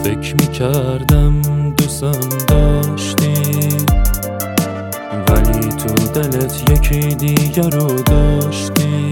فکر میکردم دوستم داشتی، ولی تو دلت یکی دیگر رو داشتی.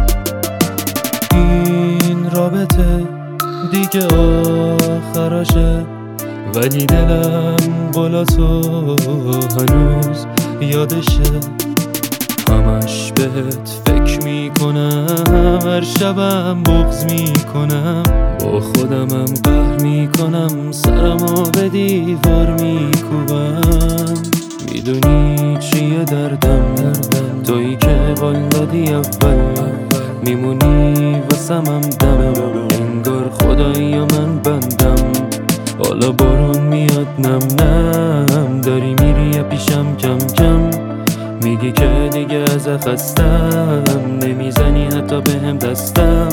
این رابطه دیگه آخرشه، ولی دلم قولاتو هنوز یادشه. همش بهت فکر میکنم، هر شبم بغض میکنم، با خودمم قهر میکنم، سرمو به دیوار میکوبم. میدونی چیه دردم؟ تویی که قول دادی اول میمونی واسمم دم، انگار خدایی و من بندم. حالا بارون میاد نم نم، داری میری پیشم کم کم، میگی که دیگه از خستم، نمیزنی حتی بهم دستم.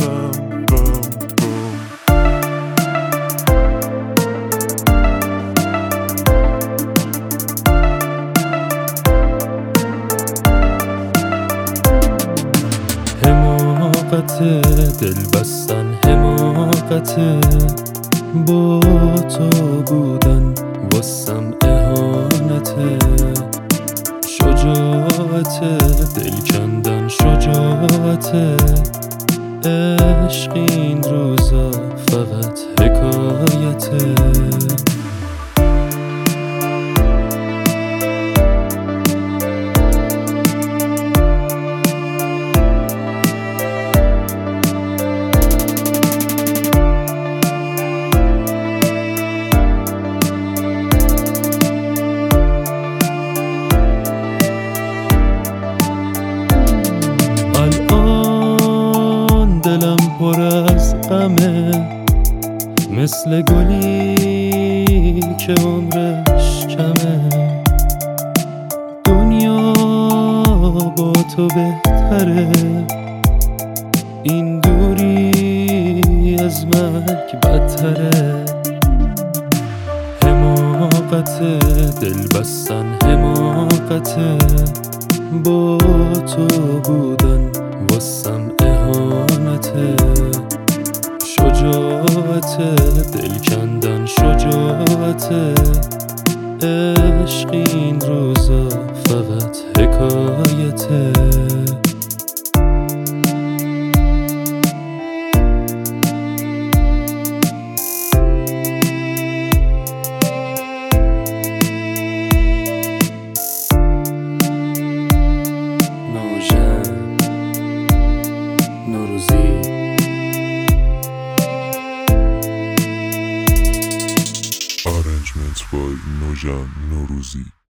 حماقته دل بستن، حماقته با تو بودن واسم اهانته. شجاعته دل کندن، شجاعته عشق این روزا فقط حکایته. دلم پر از غمه، مثل گلی که عمرش کمه. دنیا با تو بهتره، این دوری از مرگ بدتره. حماقته دل بستن، حماقته با تو بودن واسم اهانته. شجاعته دل کندن، شجاعته عشق این روزا فقط حکایته. Arrangements by Nojan Noruzi.